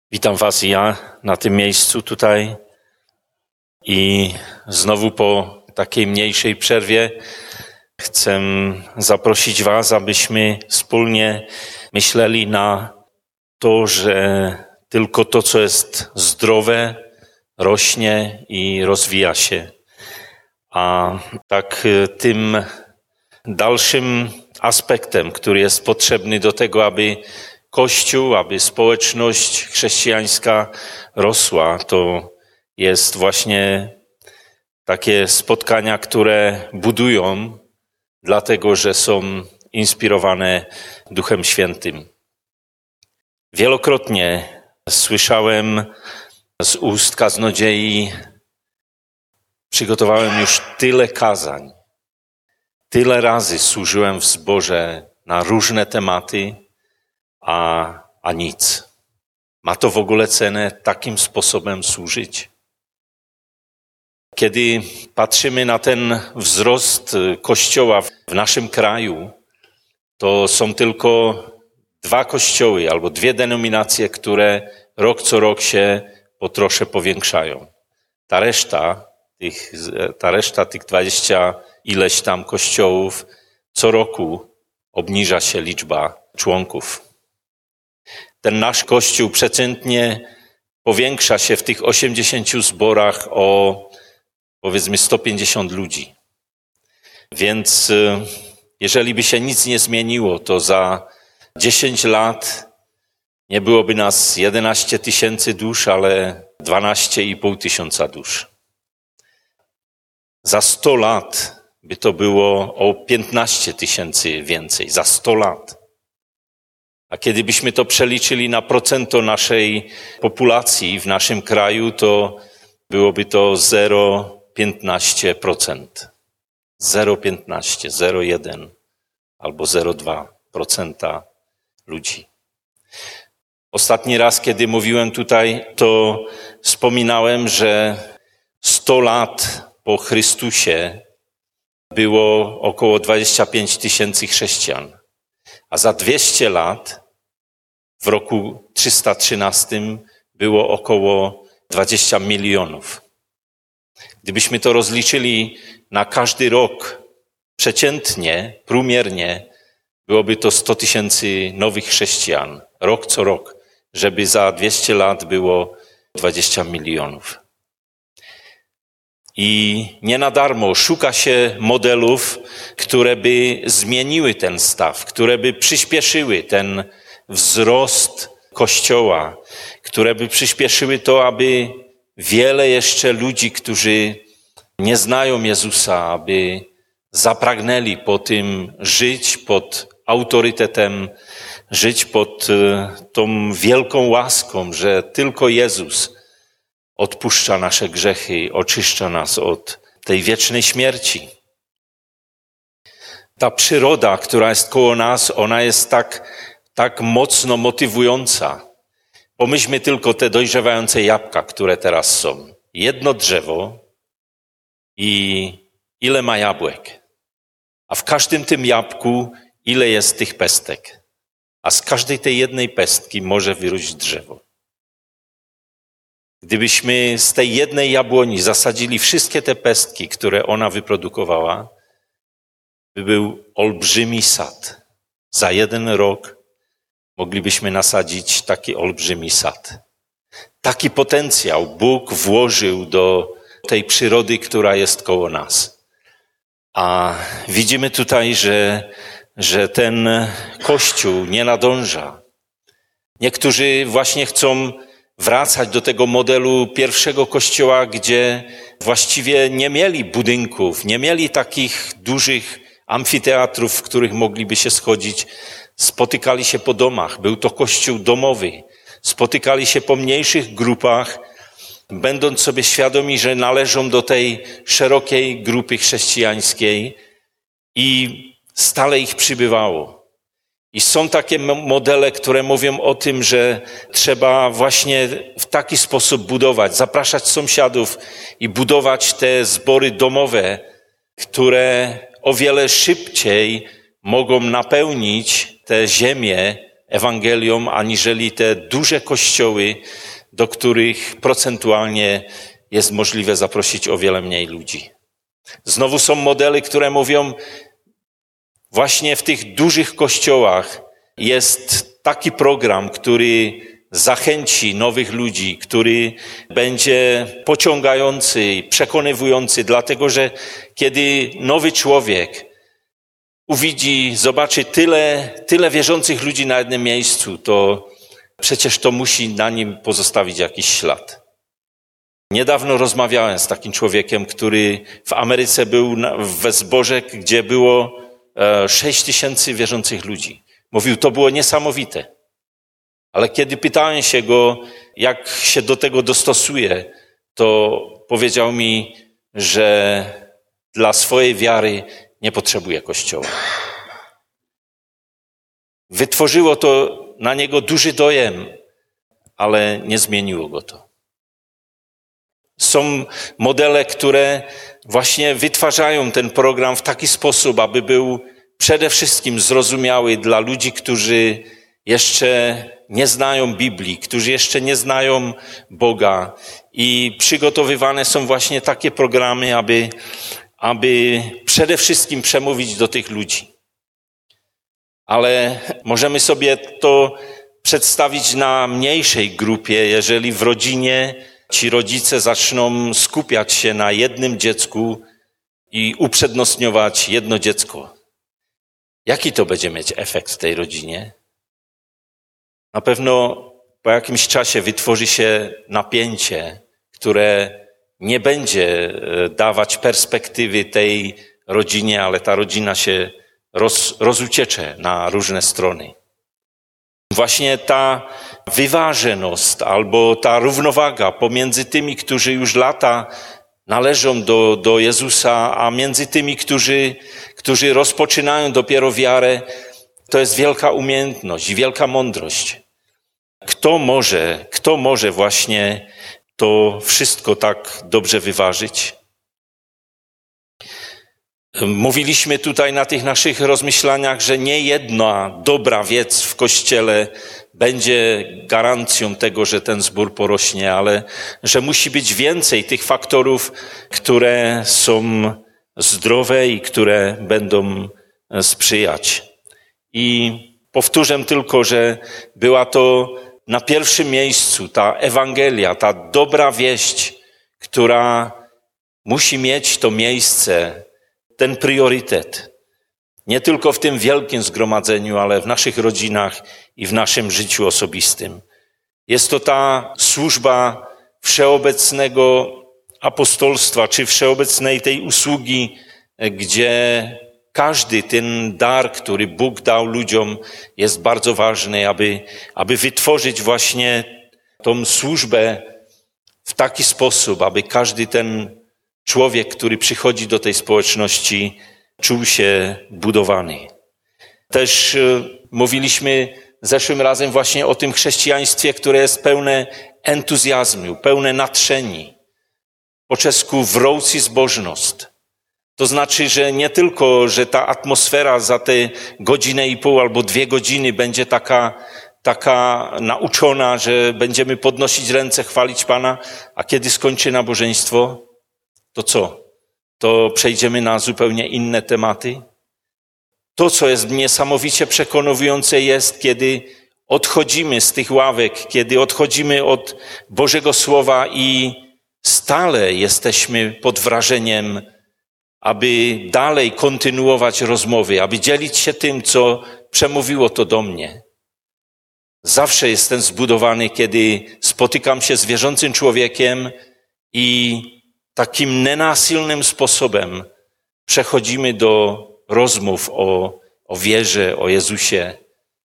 Witam Was ja na tym miejscu tutaj i znowu po takiej mniejszej przerwie chcę zaprosić Was, abyśmy wspólnie myśleli na to, że tylko to, co jest zdrowe, rośnie i rozwija się. A tak tym dalszym aspektem, który jest potrzebny do tego, aby Kościół, aby społeczność chrześcijańska rosła, to jest właśnie takie spotkania, które budują, dlatego że są inspirowane Duchem Świętym. Wielokrotnie słyszałem z ust kaznodziei, przygotowałem już tyle kazań, tyle razy służyłem w zborze na różne tematy, a nic. Ma to w ogóle cenę takim sposobem służyć? Kiedy patrzymy na ten wzrost Kościoła w naszym kraju, to są tylko 2 kościoły albo 2 denominacje, które rok co rok się po trosze powiększają. Ta reszta tych 20 ileś tam kościołów co roku obniża się liczba członków. Ten nasz Kościół przeciętnie powiększa się w tych 80 zborach o powiedzmy 150 ludzi. Więc jeżeli by się nic nie zmieniło, to za 10 lat nie byłoby nas 11 000 dusz, ale 12,5 tysiąca dusz. Za 100 lat by to było o 15 000 więcej. Za 100 lat. A kiedybyśmy to przeliczyli na procento naszej populacji w naszym kraju, to byłoby to 0,15%. 0,15, 0,1 albo 0,2% ludzi. Ostatni raz, kiedy mówiłem tutaj, to wspominałem, że 100 lat po Chrystusie było około 25 000 chrześcijan. A za 200 lat, w roku 313, było około 20 milionów. Gdybyśmy to rozliczyli na każdy rok, przeciętnie, prómiernie, byłoby to 100 000 nowych chrześcijan, rok co rok, żeby za 200 lat było 20 milionów. I nie na darmo szuka się modelów, które by zmieniły ten staw, które by przyspieszyły ten wzrost Kościoła, które by przyspieszyły to, aby wiele jeszcze ludzi, którzy nie znają Jezusa, aby zapragnęli po tym żyć pod autorytetem, żyć pod tą wielką łaską, że tylko Jezus odpuszcza nasze grzechy, oczyszcza nas od tej wiecznej śmierci. Ta przyroda, która jest koło nas, ona jest tak mocno motywująca. Pomyślmy tylko te dojrzewające jabłka, które teraz są. Jedno drzewo i ile ma jabłek. A w każdym tym jabłku ile jest tych pestek. A z każdej tej jednej pestki może wyrósć drzewo. Gdybyśmy z tej jednej jabłoni zasadzili wszystkie te pestki, które ona wyprodukowała, by był olbrzymi sad. Za 1 rok moglibyśmy nasadzić taki olbrzymi sad. Taki potencjał Bóg włożył do tej przyrody, która jest koło nas. A widzimy tutaj, że ten Kościół nie nadąża. Niektórzy właśnie chcą wracać do tego modelu pierwszego Kościoła, gdzie właściwie nie mieli budynków, nie mieli takich dużych amfiteatrów, w których mogliby się schodzić. Spotykali się po domach. Był to Kościół domowy. Spotykali się po mniejszych grupach, będąc sobie świadomi, że należą do tej szerokiej grupy chrześcijańskiej i stale ich przybywało. I są takie modele, które mówią o tym, że trzeba właśnie w taki sposób budować, zapraszać sąsiadów i budować te zbory domowe, które o wiele szybciej mogą napełnić tę ziemię Ewangelią, aniżeli te duże kościoły, do których procentualnie jest możliwe zaprosić o wiele mniej ludzi. Znowu są modele, które mówią, właśnie w tych dużych kościołach jest taki program, który zachęci nowych ludzi, który będzie pociągający, przekonywujący, dlatego że kiedy nowy człowiek uwidzi, zobaczy tyle wierzących ludzi na jednym miejscu, to przecież to musi na nim pozostawić jakiś ślad. Niedawno rozmawiałem z takim człowiekiem, który w Ameryce był w Westborze, gdzie było 6,000 wierzących ludzi. Mówił, to było niesamowite. Ale kiedy pytałem się go, jak się do tego dostosuje, to powiedział mi, że dla swojej wiary nie potrzebuje kościoła. Wytworzyło to na niego duży dojem, ale nie zmieniło go to. Są modele, które właśnie wytwarzają ten program w taki sposób, aby był przede wszystkim zrozumiały dla ludzi, którzy jeszcze nie znają Biblii, którzy jeszcze nie znają Boga i przygotowywane są właśnie takie programy, aby przede wszystkim przemówić do tych ludzi. Ale możemy sobie to przedstawić na mniejszej grupie, jeżeli w rodzinie ci rodzice zaczną skupiać się na jednym dziecku i uprzednostniować jedno dziecko. Jaki to będzie mieć efekt w tej rodzinie? Na pewno po jakimś czasie wytworzy się napięcie, które nie będzie dawać perspektywy tej rodzinie, ale ta rodzina się rozuciecze na różne strony. Właśnie ta wyważeność albo ta równowaga pomiędzy tymi, którzy już lata należą do Jezusa, a między tymi, którzy rozpoczynają dopiero wiarę, to jest wielka umiejętność i wielka mądrość. Kto może właśnie to wszystko tak dobrze wyważyć? Mówiliśmy tutaj na tych naszych rozmyślaniach, że nie jedna dobra wiec w Kościele będzie gwarancją tego, że ten zbór porośnie, ale że musi być więcej tych faktorów, które są zdrowe i które będą sprzyjać. I powtórzę tylko, że była to na pierwszym miejscu ta Ewangelia, ta dobra wieść, która musi mieć to miejsce, ten priorytet. Nie tylko w tym wielkim zgromadzeniu, ale w naszych rodzinach i w naszym życiu osobistym. Jest to ta służba wszeobecnego apostolstwa, czy wszeobecnej tej usługi, gdzie każdy ten dar, który Bóg dał ludziom, jest bardzo ważny, aby wytworzyć właśnie tą służbę w taki sposób, aby każdy ten człowiek, który przychodzi do tej społeczności, czuł się budowany. Też mówiliśmy zeszłym razem właśnie o tym chrześcijaństwie, które jest pełne entuzjazmu, pełne natrzeni. Po czesku wrouci zbożność. To znaczy, że nie tylko, że ta atmosfera za te godzinę i pół albo 2 godziny będzie taka nauczona, że będziemy podnosić ręce, chwalić Pana, a kiedy skończy nabożeństwo, to co? To przejdziemy na zupełnie inne tematy? To, co jest niesamowicie przekonujące, jest, kiedy odchodzimy z tych ławek, kiedy odchodzimy od Bożego Słowa i stale jesteśmy pod wrażeniem, aby dalej kontynuować rozmowy, aby dzielić się tym, co przemówiło to do mnie. Zawsze jestem zbudowany, kiedy spotykam się z wierzącym człowiekiem i takim nenasilnym sposobem przechodzimy do rozmów o wierze, o Jezusie,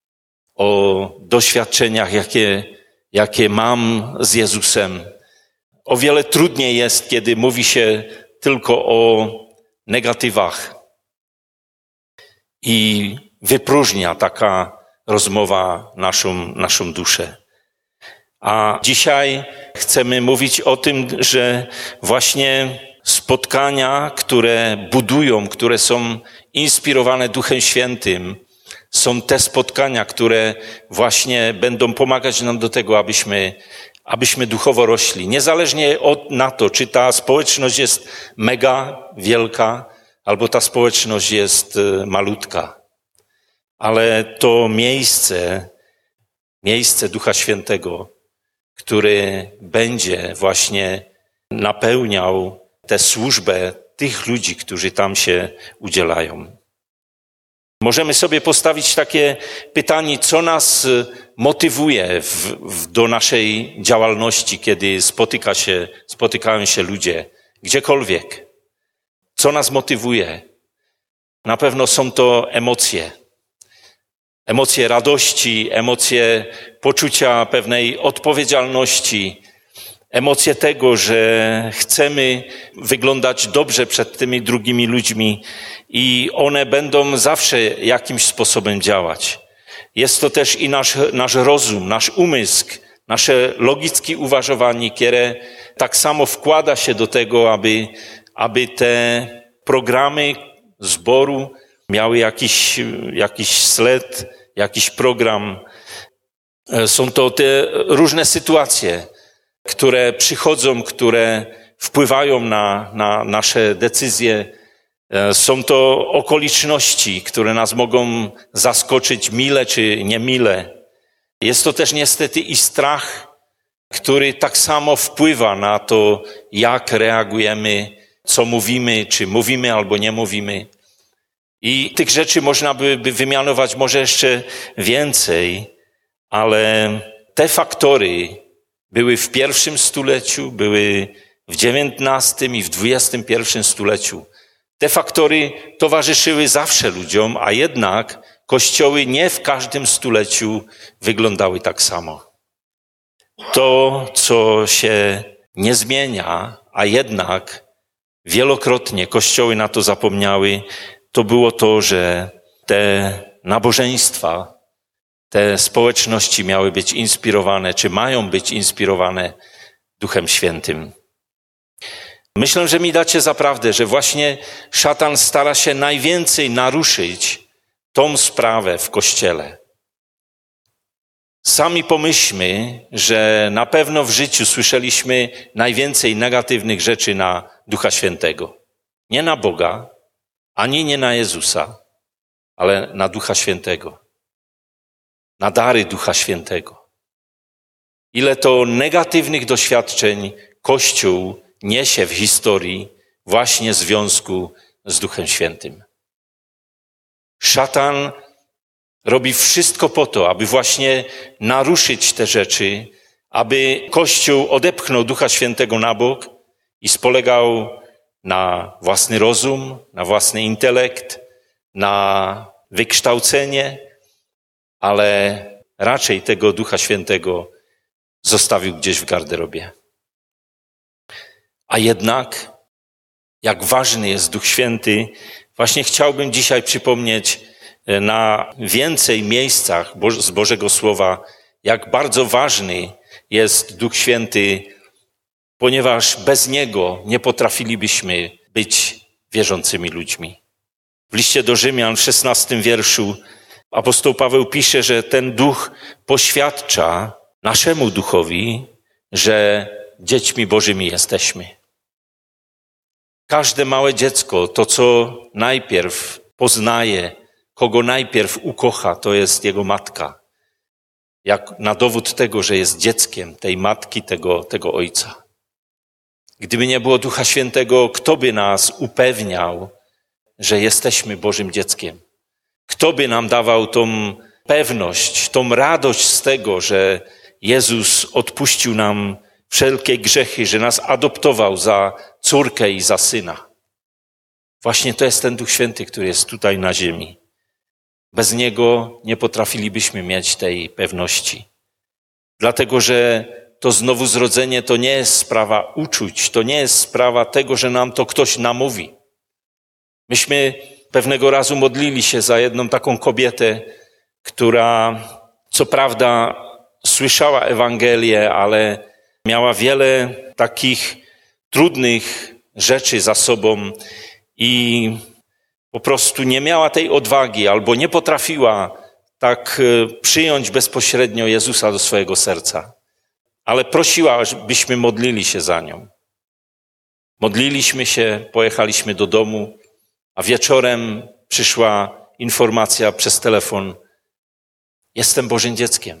o doświadczeniach, jakie mam z Jezusem. O wiele trudniej jest, kiedy mówi się tylko o negatywach i wypróżnia taka rozmowa naszą duszę. A dzisiaj chcemy mówić o tym, że właśnie spotkania, które budują, które są inspirowane Duchem Świętym, są te spotkania, które właśnie będą pomagać nam do tego, abyśmy duchowo rośli. Niezależnie na to, czy ta społeczność jest mega wielka, albo ta społeczność jest malutka. Ale to miejsce Ducha Świętego, który będzie właśnie napełniał tę służbę tych ludzi, którzy tam się udzielają. Możemy sobie postawić takie pytanie, co nas motywuje do naszej działalności, kiedy spotykają się ludzie, gdziekolwiek. Co nas motywuje? Na pewno są to emocje. Emocje radości, emocje poczucia pewnej odpowiedzialności, emocje tego, że chcemy wyglądać dobrze przed tymi drugimi ludźmi i one będą zawsze jakimś sposobem działać. Jest to też i nasz rozum, nasz umysł, nasze logiczne uważowanie, które tak samo wkłada się do tego, aby te programy zboru miały jakiś śled, jakiś program. Są to te różne sytuacje, które przychodzą, które wpływają na nasze decyzje. Są to okoliczności, które nas mogą zaskoczyć mile czy niemile. Jest to też niestety i strach, który tak samo wpływa na to, jak reagujemy, co mówimy, czy mówimy albo nie mówimy. I tych rzeczy można by wymianować może jeszcze więcej, ale te faktory były w I stuleciu, były w XIX i w XXI stuleciu. Te faktory towarzyszyły zawsze ludziom, a jednak kościoły nie w każdym stuleciu wyglądały tak samo. To, co się nie zmienia, a jednak wielokrotnie kościoły na to zapomniały, to było to, że te nabożeństwa, te społeczności miały być inspirowane, czy mają być inspirowane Duchem Świętym. Myślę, że mi dacie zaprawdę, że właśnie szatan stara się najwięcej naruszyć tą sprawę w Kościele. Sami pomyślmy, że na pewno w życiu słyszeliśmy najwięcej negatywnych rzeczy na Ducha Świętego. Nie na Boga, ani nie na Jezusa, ale na Ducha Świętego. Na dary Ducha Świętego. Ile to negatywnych doświadczeń Kościół niesie w historii właśnie w związku z Duchem Świętym. Szatan robi wszystko po to, aby właśnie naruszyć te rzeczy, aby Kościół odepchnął Ducha Świętego na bok i spolegał na własny rozum, na własny intelekt, na wykształcenie, ale raczej tego Ducha Świętego zostawił gdzieś w garderobie. A jednak, jak ważny jest Duch Święty, właśnie chciałbym dzisiaj przypomnieć na więcej miejscach z Bożego Słowa, jak bardzo ważny jest Duch Święty, ponieważ bez Niego nie potrafilibyśmy być wierzącymi ludźmi. W liście do Rzymian w 16 wierszu apostoł Paweł pisze, że ten Duch poświadcza naszemu duchowi, że dziećmi Bożymi jesteśmy. Każde małe dziecko, to co najpierw poznaje, kogo najpierw ukocha, to jest jego matka. Jak na dowód tego, że jest dzieckiem tej matki, tego ojca. Gdyby nie było Ducha Świętego, kto by nas upewniał, że jesteśmy Bożym dzieckiem? Kto by nam dawał tą pewność, tą radość z tego, że Jezus odpuścił nam wszelkie grzechy, że nas adoptował za córkę i za syna? Właśnie to jest ten Duch Święty, który jest tutaj na ziemi. Bez Niego nie potrafilibyśmy mieć tej pewności. Dlatego, że to znowu-zrodzenie to nie jest sprawa uczuć, to nie jest sprawa tego, że nam to ktoś namówi. Myśmy pewnego razu modlili się za jedną taką kobietę, która co prawda słyszała Ewangelię, ale miała wiele takich trudnych rzeczy za sobą i po prostu nie miała tej odwagi albo nie potrafiła tak przyjąć bezpośrednio Jezusa do swojego serca. Ale prosiła, byśmy modlili się za nią. Modliliśmy się, pojechaliśmy do domu, a wieczorem przyszła informacja przez telefon: jestem Bożym dzieckiem.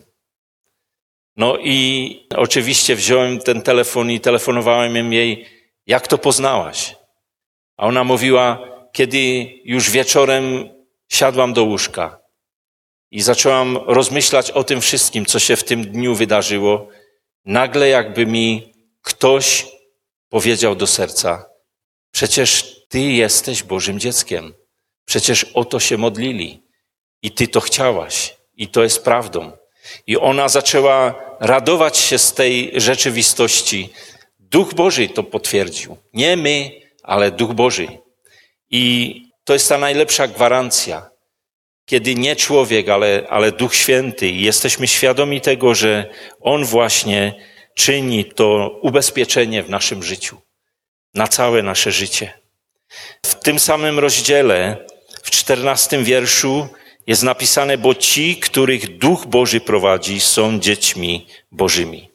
No i oczywiście wziąłem ten telefon i telefonowałem jej: jak to poznałaś? A ona mówiła: kiedy już wieczorem siadłam do łóżka i zaczęłam rozmyślać o tym wszystkim, co się w tym dniu wydarzyło, nagle jakby mi ktoś powiedział do serca: przecież ty jesteś Bożym dzieckiem. Przecież o to się modlili i ty to chciałaś i to jest prawdą. I ona zaczęła radować się z tej rzeczywistości. Duch Boży to potwierdził. Nie my, ale Duch Boży. I to jest ta najlepsza gwarancja. Kiedy nie człowiek, ale Duch Święty, i jesteśmy świadomi tego, że On właśnie czyni to ubezpieczenie w naszym życiu. Na całe nasze życie. W tym samym rozdziale, w 14 wierszu jest napisane: bo ci, których Duch Boży prowadzi, są dziećmi Bożymi.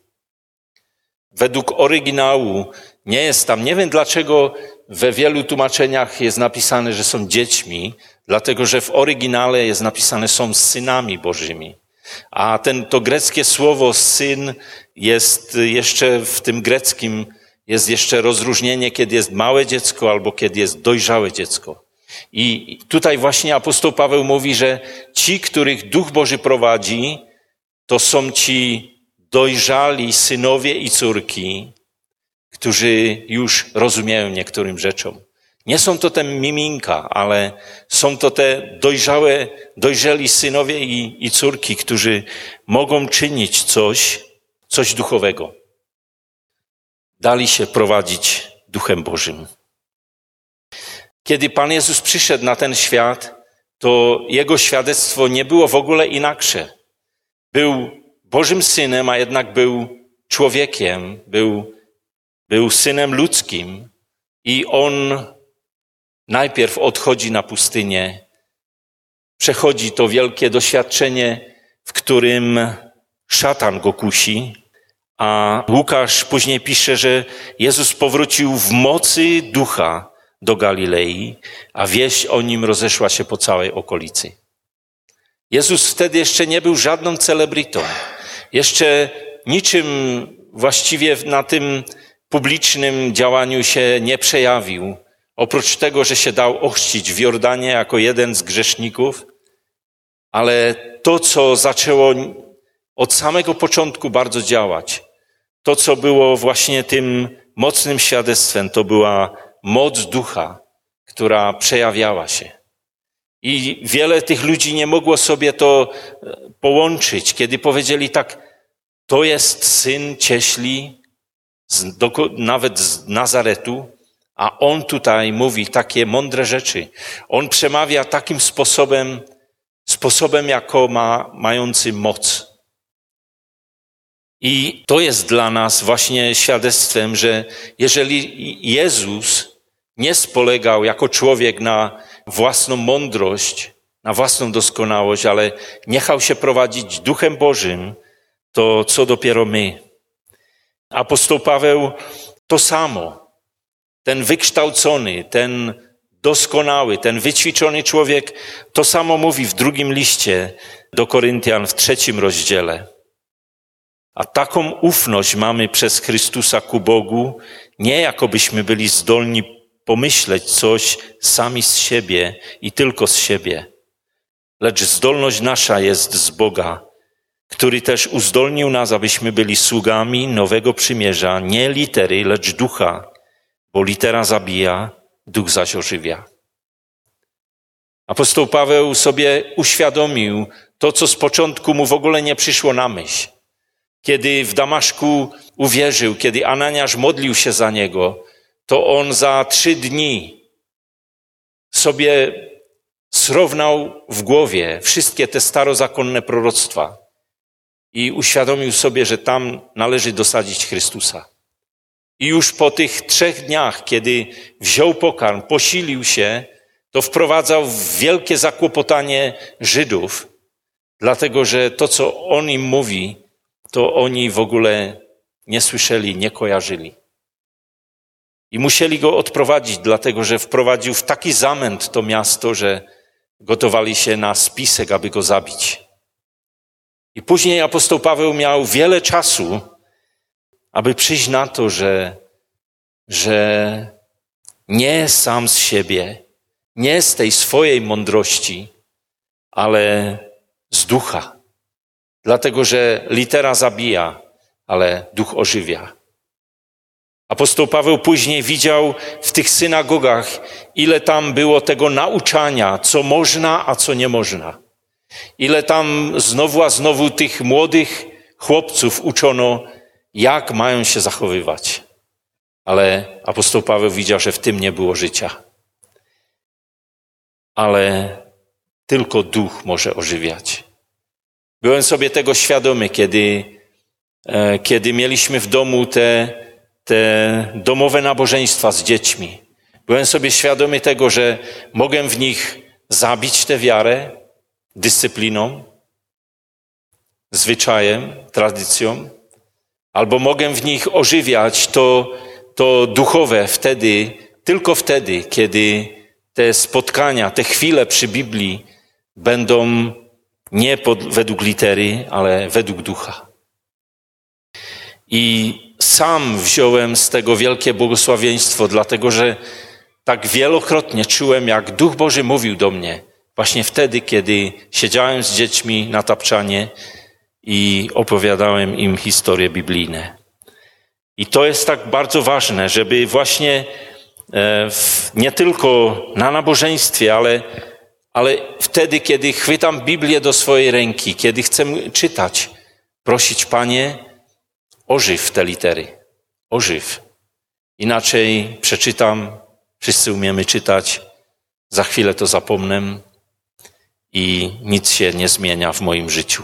Według oryginału nie jest tam, nie wiem dlaczego we wielu tłumaczeniach jest napisane, że są dziećmi, dlatego że w oryginale jest napisane, są synami Bożymi. A to greckie słowo syn jest jeszcze w tym greckim, jest jeszcze rozróżnienie, kiedy jest małe dziecko albo kiedy jest dojrzałe dziecko. I tutaj właśnie apostoł Paweł mówi, że ci, których Duch Boży prowadzi, to są ci dojrzali synowie i córki, którzy już rozumieją niektórym rzeczom. Nie są to te miminka, ale są to te dojrzeli synowie i córki, którzy mogą czynić coś duchowego. Dali się prowadzić Duchem Bożym. Kiedy Pan Jezus przyszedł na ten świat, to Jego świadectwo nie było w ogóle inaksze. Był Bożym Synem, a jednak był człowiekiem, był Synem ludzkim i On najpierw odchodzi na pustynię, przechodzi to wielkie doświadczenie, w którym szatan go kusi, a Łukasz później pisze, że Jezus powrócił w mocy Ducha do Galilei, a wieść o Nim rozeszła się po całej okolicy. Jezus wtedy jeszcze nie był żadną celebrytą. Jeszcze niczym właściwie na tym publicznym działaniu się nie przejawił. Oprócz tego, że się dał ochrzcić w Jordanie jako jeden z grzeszników, ale to, co zaczęło od samego początku bardzo działać, to, co było właśnie tym mocnym świadectwem, to była moc Ducha, która przejawiała się. I wiele tych ludzi nie mogło sobie to połączyć, kiedy powiedzieli tak: to jest syn cieśli, nawet z Nazaretu, a on tutaj mówi takie mądre rzeczy. On przemawia takim sposobem jako mający moc. I to jest dla nas właśnie świadectwem, że jeżeli Jezus nie spolegał jako człowiek na własną mądrość, na własną doskonałość, ale niechał się prowadzić Duchem Bożym, to co dopiero my. Apostoł Paweł to samo. Ten wykształcony, ten doskonały, ten wyćwiczony człowiek, to samo mówi w drugim liście do Koryntian w 3 rozdziale. A taką ufność mamy przez Chrystusa ku Bogu, nie jakobyśmy byli zdolni pomyśleć coś sami z siebie i tylko z siebie. Lecz zdolność nasza jest z Boga, który też uzdolnił nas, abyśmy byli sługami nowego przymierza, nie litery, lecz ducha, bo litera zabija, duch zaś ożywia. Apostoł Paweł sobie uświadomił to, co z początku mu w ogóle nie przyszło na myśl. Kiedy w Damaszku uwierzył, kiedy Ananiasz modlił się za niego, to on za 3 dni sobie srównał w głowie wszystkie te starozakonne proroctwa i uświadomił sobie, że tam należy dosadzić Chrystusa. I już po tych 3 dniach, kiedy wziął pokarm, posilił się, to wprowadzał w wielkie zakłopotanie Żydów, dlatego że to, co On im mówi, to oni w ogóle nie słyszeli, nie kojarzyli. I musieli go odprowadzić, dlatego że wprowadził w taki zamęt to miasto, że gotowali się na spisek, aby go zabić. I później apostoł Paweł miał wiele czasu, aby przyjść na to, że nie sam z siebie, nie z tej swojej mądrości, ale z ducha. Dlatego, że litera zabija, ale duch ożywia. Apostoł Paweł później widział w tych synagogach, ile tam było tego nauczania, co można, a co nie można. Ile tam znowu a znowu tych młodych chłopców uczono, jak mają się zachowywać. Ale apostoł Paweł widział, że w tym nie było życia. Ale tylko duch może ożywiać. Byłem sobie tego świadomy, kiedy mieliśmy w domu te domowe nabożeństwa z dziećmi. Byłem sobie świadomy tego, że mogę w nich zabić tę wiarę dyscypliną, zwyczajem, tradycją, albo mogę w nich ożywiać to duchowe tylko wtedy, kiedy te spotkania, te chwile przy Biblii będą nie według litery, ale według ducha. I sam wziąłem z tego wielkie błogosławieństwo, dlatego że tak wielokrotnie czułem, jak Duch Boży mówił do mnie, właśnie wtedy, kiedy siedziałem z dziećmi na tapczanie i opowiadałem im historie biblijne. I to jest tak bardzo ważne, żeby właśnie nie tylko na nabożeństwie, ale wtedy, kiedy chwytam Biblię do swojej ręki, kiedy chcę czytać, prosić, Panie, ożyw te litery, ożyw. Inaczej przeczytam, wszyscy umiemy czytać, za chwilę to zapomnę i nic się nie zmienia w moim życiu.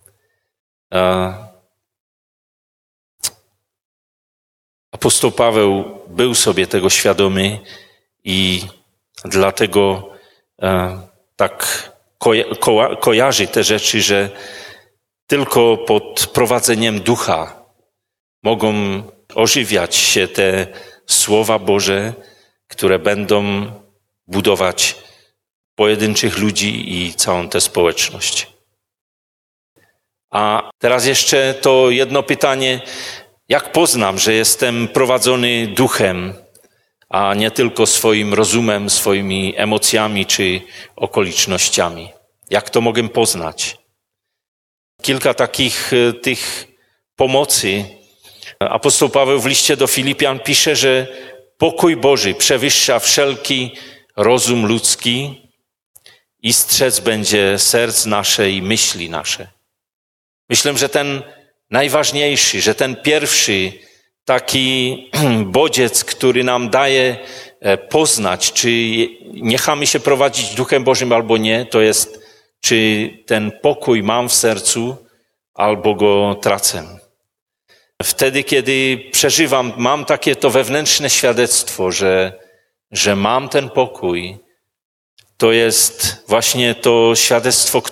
Apostoł Paweł był sobie tego świadomy i dlatego tak kojarzy te rzeczy, że tylko pod prowadzeniem ducha mogą ożywiać się te słowa Boże, które będą budować pojedynczych ludzi i całą tę społeczność. A teraz jeszcze to jedno pytanie, jak poznam, że jestem prowadzony duchem, a nie tylko swoim rozumem, swoimi emocjami czy okolicznościami? Jak to mogę poznać? Kilka takich tych pomocy. Apostoł Paweł w liście do Filipian pisze, że pokój Boży przewyższa wszelki rozum ludzki i strzec będzie serc nasze i myśli nasze. Myślę, że ten najważniejszy, że ten pierwszy taki bodziec, który nam daje poznać, czy niechamy się prowadzić Duchem Bożym albo nie, to jest, czy ten pokój mam w sercu, albo go tracę. Wtedy, kiedy przeżywam, mam takie to wewnętrzne świadectwo, że mam ten pokój, to jest właśnie to świadectwo,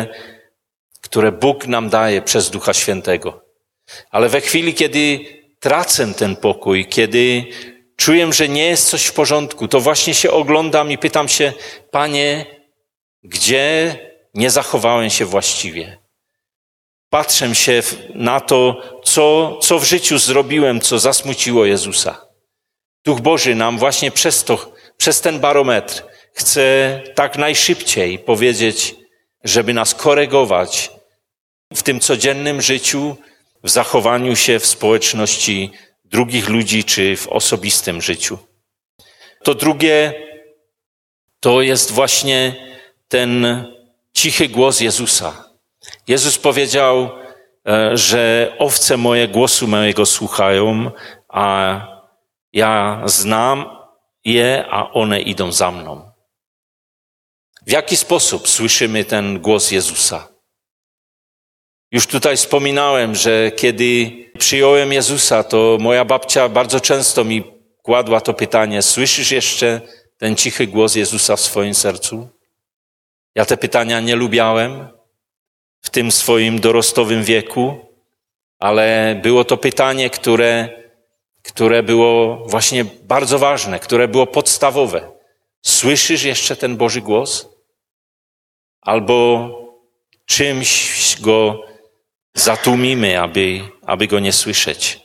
które Bóg nam daje przez Ducha Świętego. Ale we chwili, kiedy tracę ten pokój, kiedy czuję, że nie jest coś w porządku, to właśnie się oglądam i pytam się, Panie, gdzie nie zachowałem się właściwie? Patrzę się na to, co w życiu zrobiłem, co zasmuciło Jezusa. Duch Boży nam właśnie przez ten barometr chce tak najszybciej powiedzieć, żeby nas korygować w tym codziennym życiu, w zachowaniu się w społeczności drugich ludzi czy w osobistym życiu. To drugie, to jest właśnie ten cichy głos Jezusa. Jezus powiedział, że owce moje głosu mojego słuchają, a ja znam je, a one idą za mną. W jaki sposób słyszymy ten głos Jezusa? Już tutaj wspominałem, że kiedy przyjąłem Jezusa, to moja babcia bardzo często mi kładła to pytanie, słyszysz jeszcze ten cichy głos Jezusa w swoim sercu? Ja te pytania nie lubiałem. w tym swoim dorostowym wieku, ale było to pytanie, które było właśnie bardzo ważne, które było podstawowe. Słyszysz jeszcze ten Boży głos? Albo czymś go zatłumimy, aby go nie słyszeć.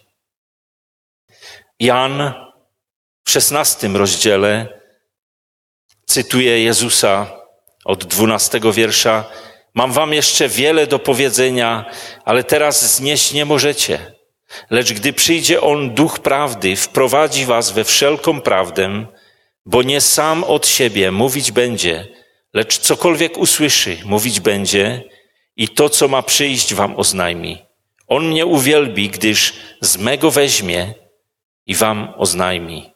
Jan w 16 rozdziale cytuje Jezusa od 12 wiersza. Mam wam jeszcze wiele do powiedzenia, ale teraz znieść nie możecie. Lecz gdy przyjdzie On, Duch Prawdy, wprowadzi was we wszelką prawdę, bo nie sam od siebie mówić będzie, lecz cokolwiek usłyszy, mówić będzie i to, co ma przyjść, wam oznajmi. On mnie uwielbi, gdyż z mego weźmie i wam oznajmi.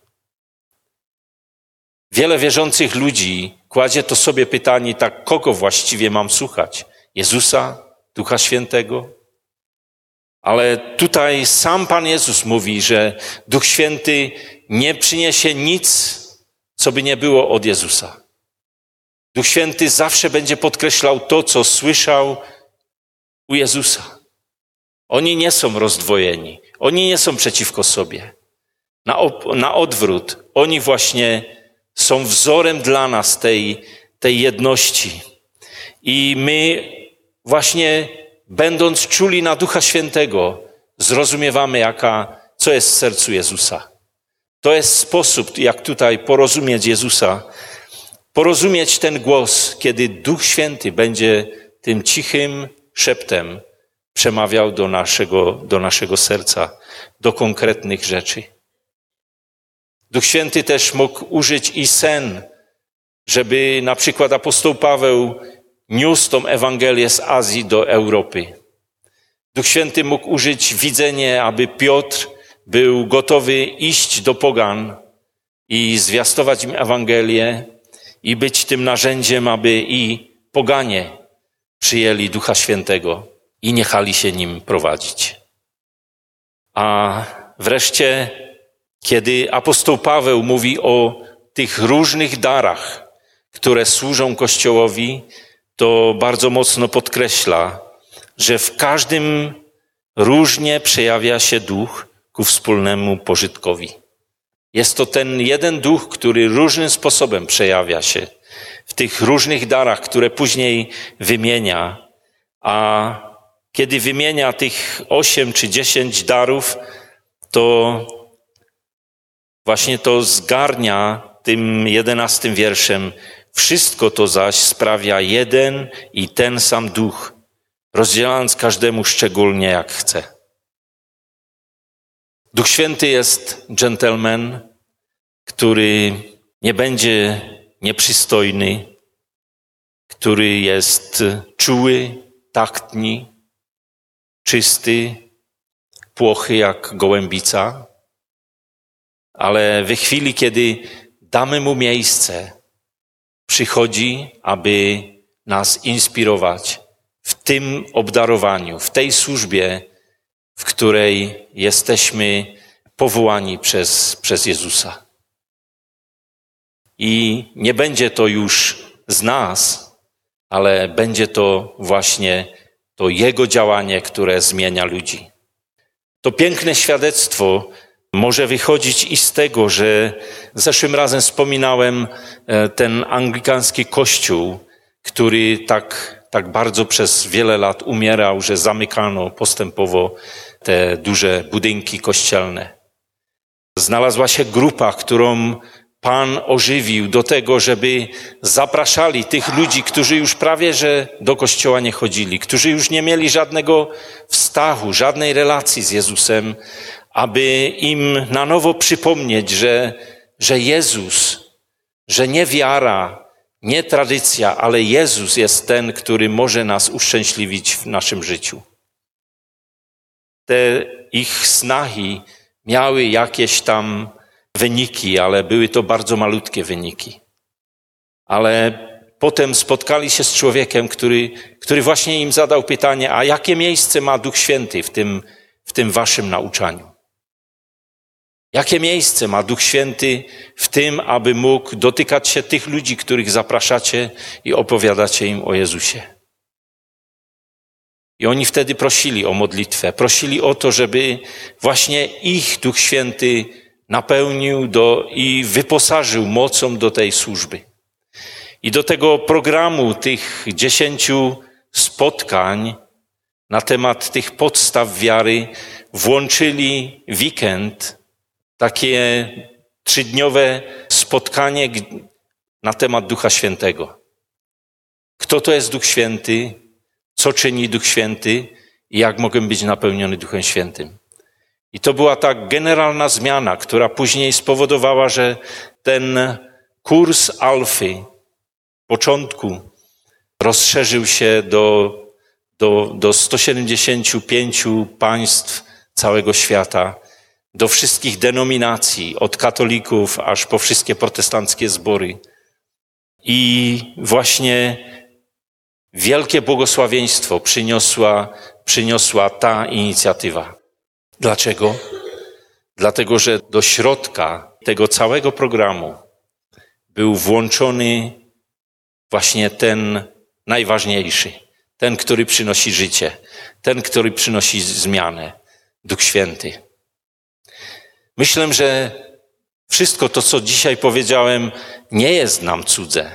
Wiele wierzących ludzi kładzie to sobie pytanie, tak kogo właściwie mam słuchać? Jezusa, Ducha Świętego? Ale tutaj sam Pan Jezus mówi, że Duch Święty nie przyniesie nic, co by nie było od Jezusa. Duch Święty zawsze będzie podkreślał to, co słyszał u Jezusa. Oni nie są rozdwojeni. Oni nie są przeciwko sobie. Na odwrót, oni właśnie są wzorem dla nas tej jedności. I my właśnie, będąc czuli na Ducha Świętego, zrozumiewamy, co jest w sercu Jezusa. To jest sposób, jak tutaj porozumieć Jezusa, porozumieć ten głos, kiedy Duch Święty będzie tym cichym szeptem przemawiał do naszego serca, do konkretnych rzeczy. Duch Święty też mógł użyć i sen, żeby na przykład apostoł Paweł niósł tą Ewangelię z Azji do Europy. Duch Święty mógł użyć widzenie, aby Piotr był gotowy iść do pogan i zwiastować im Ewangelię i być tym narzędziem, aby i poganie przyjęli Ducha Świętego i niechali się nim prowadzić. A wreszcie, kiedy apostoł Paweł mówi o tych różnych darach, które służą Kościołowi, to bardzo mocno podkreśla, że w każdym różnie przejawia się duch ku wspólnemu pożytkowi. Jest to ten jeden duch, który różnym sposobem przejawia się w tych różnych darach, które później wymienia. A kiedy wymienia tych 8 czy 10 darów, to właśnie to zgarnia tym 11 wierszem. Wszystko to zaś sprawia jeden i ten sam duch, rozdzielając każdemu szczególnie jak chce. Duch Święty jest dżentelmen, który nie będzie nieprzystojny, który jest czuły, taktni, czysty, płochy jak gołębica, ale w chwili, kiedy damy mu miejsce, przychodzi, aby nas inspirować w tym obdarowaniu, w tej służbie, w której jesteśmy powołani przez Jezusa. I nie będzie to już z nas, ale będzie to właśnie to Jego działanie, które zmienia ludzi. To piękne świadectwo może wychodzić i z tego, że zeszłym razem wspominałem ten anglikański kościół, który tak bardzo przez wiele lat umierał, że zamykano postępowo te duże budynki kościelne. Znalazła się grupa, którą Pan ożywił do tego, żeby zapraszali tych ludzi, którzy już prawie że do kościoła nie chodzili, którzy już nie mieli żadnego wstachu, żadnej relacji z Jezusem, aby im na nowo przypomnieć, że Jezus, że nie wiara, nie tradycja, ale Jezus jest ten, który może nas uszczęśliwić w naszym życiu. Te ich snahi miały jakieś tam wyniki, ale były to bardzo malutkie wyniki. Ale potem spotkali się z człowiekiem, który właśnie im zadał pytanie, a jakie miejsce ma Duch Święty w tym waszym nauczaniu? Jakie miejsce ma Duch Święty w tym, aby mógł dotykać się tych ludzi, których zapraszacie i opowiadacie im o Jezusie? I oni wtedy prosili o modlitwę, prosili o to, żeby właśnie ich Duch Święty napełnił i wyposażył mocą do tej służby. I do tego programu tych 10 spotkań na temat tych podstaw wiary włączyli weekend, takie 3-dniowe spotkanie na temat Ducha Świętego. Kto to jest Duch Święty? Co czyni Duch Święty? I jak mogę być napełniony Duchem Świętym? I to była ta generalna zmiana, która później spowodowała, że ten kurs Alfy w początku rozszerzył się do 175 państw całego świata, do wszystkich denominacji, od katolików aż po wszystkie protestanckie zbory. I właśnie wielkie błogosławieństwo przyniosła ta inicjatywa. Dlaczego? Dlatego, że do środka tego całego programu był włączony właśnie ten najważniejszy, ten, który przynosi życie, ten, który przynosi zmianę, Duch Święty. Myślę, że wszystko to, co dzisiaj powiedziałem, nie jest nam cudze.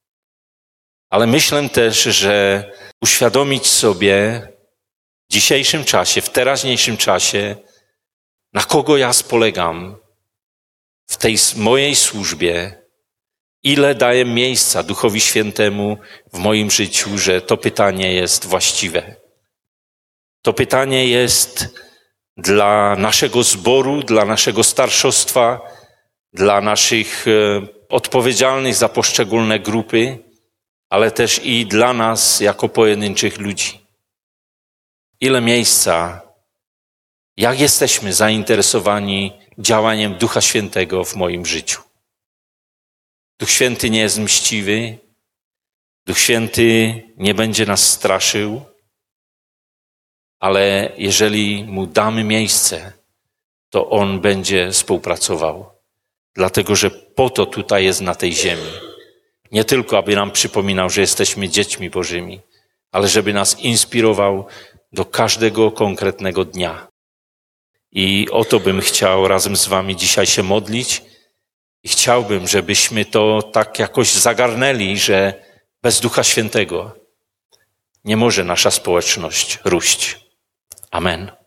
Ale myślę też, że uświadomić sobie w dzisiejszym czasie, w teraźniejszym czasie, na kogo ja spolegam w tej mojej służbie, ile daję miejsca Duchowi Świętemu w moim życiu, że to pytanie jest właściwe. To pytanie jest dla naszego zboru, dla naszego starszostwa, dla naszych odpowiedzialnych za poszczególne grupy, ale też i dla nas jako pojedynczych ludzi. Ile miejsca, jak jesteśmy zainteresowani działaniem Ducha Świętego w moim życiu. Duch Święty nie jest mściwy, Duch Święty nie będzie nas straszył, ale jeżeli Mu damy miejsce, to On będzie współpracował. Dlatego, że po to tutaj jest na tej ziemi. Nie tylko, aby nam przypominał, że jesteśmy dziećmi Bożymi, ale żeby nas inspirował do każdego konkretnego dnia. I o to bym chciał razem z wami dzisiaj się modlić i chciałbym, żebyśmy to tak jakoś zagarnęli, że bez Ducha Świętego nie może nasza społeczność róść. Amen.